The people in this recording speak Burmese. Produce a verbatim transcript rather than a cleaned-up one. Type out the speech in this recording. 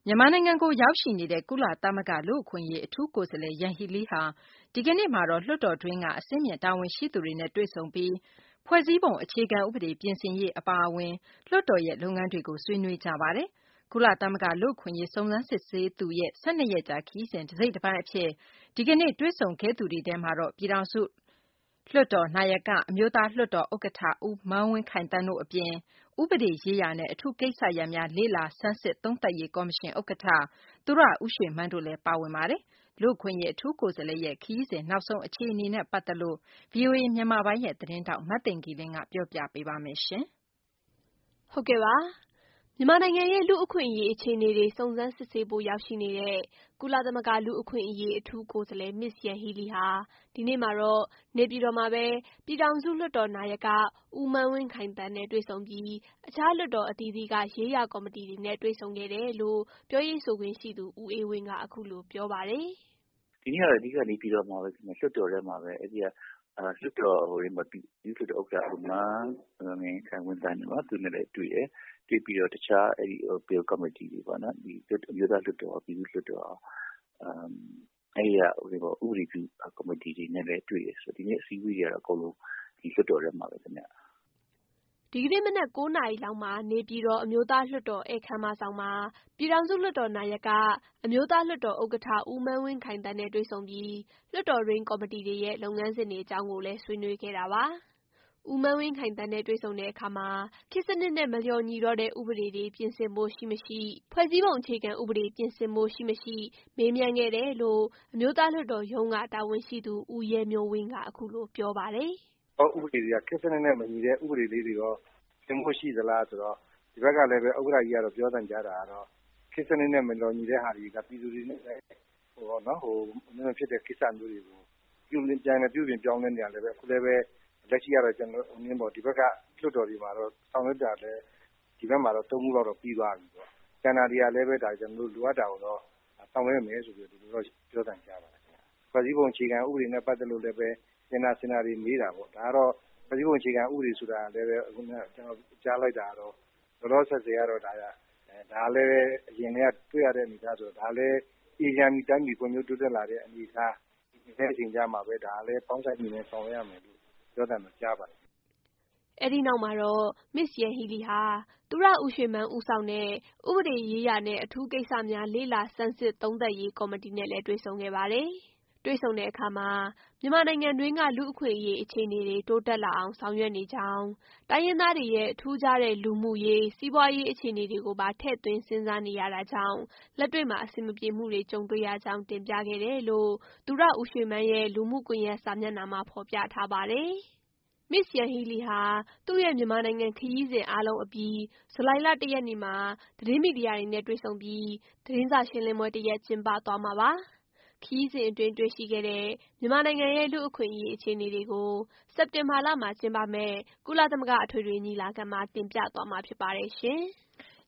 မြန်မာနိုင်ငံကိုရောက်ရှိနေတဲ့ကုလသမဂ္ဂလူ့အခွင့်အရေးအထူးကိုယ်စားလှယ်ယန်ဟီလီဟာဒီကနေ့မှာတော့လွှတ်တော်တွင်းကအဆင့်မြင့်တာဝန်ရှိသူတွေနဲ့တွေ့ဆုံပြီးဖွဲ့စည်းပုံအခြေခံဥပဒေပြင်ဆင်ရေးအပါအဝင်လွှတ်တော်ရဲ့လုပ်ငန်းတွေကိုဆွေးနွေးကြပါတယ်။ကုလသမဂ္ဂလူ့အခွင့်အရေးစုံစမ်းစစ်ဆေးသူရဲ့၁၂ရက်ကြာခရီးစဉ်တစိတ်တပိုင်းအဖြစ်ဒီကနေ့တွေ့ဆုံခဲ့သူတွေထဲမှာတော့ပြည်ထောင်စုလွှတ်တော်နာယကအမျိုးသားလွှတ်တော်ဥက္ကဋ္ဌဦးမန်းဝင်းခိုင်သန်းတို့အပြင်ဥပဒေရေးရာနဲ့အထူးကိစ္စရပ်များလေ့လာဆန်းစစ်သုံးသပ်ရေးကော်မရှင်ဥက္ကဋ္ဌသူရဦးရွှေမန်းတို့လည်းပါဝင်ပါတယ်။လူ့အခွင့်အရေးအထူးကိုယ်စားလှယ်ရဲ့ခရီးစဉ်နောက်ဆုံးအခြေအနေနဲ့ပတ်သက်လို့ ဗွီအိုအေမြန်မာပိုင်းရဲ့သတင်းထောက်မသိင်္ဂီလင်းကပြောပြပေးပါမယ်။ဟုတ်ကဲ့ပါမြန်မာနိုင်ငံရဲ့လူ့အခွင့်အရေးအခြေအနေတွေစုံစမ်းစစ်ဆေးဖို့ရောက်ရှိနေတဲ့ကုလသမဂ္ဂလူ့အခွင့်အရေးအထူးကိုယ်စားလှယ်မစ္စယန်ဟီလီဟာဒီနေ့မှာတော့နေပြည်တော်မှာပဲပြည်ထောင်စုလွှတ်တော်နာယကဦးမန်းဝင်းခိုင်သန်းနဲ့တွေ့ဆုံပြီးအခြားလွှတ်တော်အသီးသီးကရေးရာကော်မတီတွေနဲ့တွေ့ဆုံခဲ့တယ်လို့ပြောရေးဆိုခွင့်ရှိသူဦးအေးဝင်းကအခုလိုပြောပါတယ်။ဒီနေ့ကတော့အဓိကနေပြည်တော်မှာပဲလွှတ်တော်ထဲမှာပဲအဲ့ဒီကလွှတ်တော်ဟိုမှာပြည်လွှတ်တော်ဥက္ကဋ္ဌဦးမန်းဝင်းခိုင်သန်းနော်သူနဲ့လည်းတွေ့တယ်တွေ့ပြီးတော့တခြားအဲ့ဒီ bill committee တွေပေါ့နော်ဒီအမျိုးသားလွှတ်တော်ပြည်သူ့လွှတ်တော်အမ်အဲ့ရဟိုဥပဒေပြု committee တွေနဲ့လည်းတွေ့ရဆိုဒီနေ့အစည်းအဝေးတွေကတော့အကုန်လုံးဒီလွှတ်တော်ထဲမှာပဲခင်ဗျဒီကနေ့မနက်၉နာရီလောက်မှာနေပြည်တော်အမျိုးသားလွှတ်တော်ဧည့်ခန်းမဆောင်မှာပြည်ထောင်စုလွှတ်တော်နာယကအမျိုးသားလွှတ်တော်ဥက္ကဋ္ဌဦးမန်းဝင်းခိုင်သန်းနဲ့တွေ့ဆုံပြီးလွှတ်တော်ရင်းကော်မတီတွေရဲ့လုပ်ငန်းစဉ်တွေအကြောင်းကိုလည်းဆွေးနွေးခဲ့တာပါ။ဦးမန်းဝင်းခိုင်သန်းနဲ့တွေ့ဆုံတဲ့အခါမှာခေတ်စနစ်နဲ့မလျော်ညီတော့တဲ့ဥပဒေတွေပြင်ဆင်ဖို့ရှိမရှိဖွဲ့စည်းပုံအခြေခံဥပဒေပြင်ဆင်ဖို့ရှိမရှိမေးမြန်းခဲ့တယ်လို့အမျိုးသားလွှတ်တော်ရုံးကတာဝန်ရှိသူဦးရဲမျိုးဝင်းကအခုလိုပြောပါတယ်။ဟောဥပဒေတွေကခေတ်စနစ်နဲ့မညီတဲ့ဥပဒေလေးတွေရောသင်ဖို့ရှိသလားဆိုတော့ဒီဘက်ကလည်းပဲဥက္ကဋ္ဌကြီးကတော့ပြောတန်ကြတာကတော့ခေတ်စနစ်နဲ့မလျော်ညီတဲ့ဟာတွေကပြည်သူတွေနဲ့ဟိုနော်ဟိုမင်းဖြစ်တဲ့ကိစ္စမျိုးတွေကိုပြုလင်းပြန်နေပြုပြင်ပြောင်းလဲနေရလည်းပဲအခုလည်းပဲလက်ရှိကတော့ကျွန်တော်အင်းပေါ့ဒီဘက်ကလွှတ်တော်တွေမှာတော့ဆောင်ရွက်ကြတယ်ဒီဘက်မှာတော့သုံးမှုတော့ပြီးသွားပြီပေါ့ကျန်တာတွေကလည်းပဲဒါကျွန်တော်တို့လိုအပ်တာကိုတော့ဆောင်ရွက်မယ်ဆိုပြီးဒီလိုတော့ပြောတန်ကြပါတယ်ခင်ဗျ။ဖွဲ့စည်းပုံအခြေခံဥပဒေနဲ့ပတ်သက်လို့လည်းပဲစင်နာစင်နာတွေမေးတာပေါ့ဒါကတော့ဖွဲ့စည်းပုံအခြေခံဥပဒေဆိုတာလည်းပဲအခုနကကျွန်တော်ကြားလိုက်တာတော့လောလောဆယ်ဆယ်ကတော့ဒါကဒါလည်းအရင်ကတွေ့ရတဲ့အနေအထားဆိုတော့ဒါလည်းအေဂျန်မီတိုင်းပြည်ဖွံ့ဖြိုးတိုးတက်လာတဲ့အနေအထားဒီတဲ့အချိန်ကြမှာပဲဒါလည်းပေါင်းဆိုင်နေနဲ့ဆောင်ရွက်ရမယ်လို့ပြောတယ်လို့ကြားပါတယ်အဲ့ဒီနောက်မှာတော့မစ္စယန်ဟီလီဟာသူရဦးရွှေမန်းဦးဆောင်တဲ့ဥပဒေရေးရာနဲ့အထူးကိစ္စများလေ့လာဆန်းစစ်သုံးသပ်ရေးကော်မတီနဲ့လည်းတွေ့ဆုံခဲ့ပါတယ်။တွေ့ဆုံတဲ့အခါမှာမြန်မာနိုင်ငံတွင်းကလူ့အခွင့်အရေးအခြေအနေတွေတိုးတက်လာအောင်ဆောင်ရွက်နေကြောင်းတိုင်းရင်းသားတွေရဲ့ထူးခြားတဲ့လူမှုရေးစီးပွားရေးအခြေအနေတွေကိုပါထည့်သွင်းစဉ်းစားနေရတာကြောင့်လက်တွေ့မှာအဆင်မပြေမှုတွေကြုံတွေ့ရကြောင်းတင်ပြခဲ့တယ်လို့သူရဦးရွှေမန်းရဲ့လူမှုကွန်ရက်စာမျက်နှာမှာဖော်ပြထားပါတယ်။မစ္စယန်ဟီလီဟာသူ့ရဲ့မြန်မာနိုင်ငံခရီးစဉ်အားလုံးအပြီးဇူလိုင်လ၁ရက်နေ့မှာသတင်းမီဒီယာတွေနဲ့တွေ့ဆုံပြီးသတင်းစာရှင်းလင်းပွဲတစ်ရက်ကျင်းပသွားမှာပါ။ခရီးစဉ်အတွင်းတွေ့ရှိခဲ့တဲ့မြန်မာနိုင်ငံရဲ့လူ့အခွင့်အရေးအခြေအနေတွေကိုစက်တင်ဘာလမှာကျင်းပမယ့်ကုလသမဂ္ဂအထွေထွေညီလာခံမှာတင်ပြသွားမှာဖြစ်ပါတယ်ရှင်။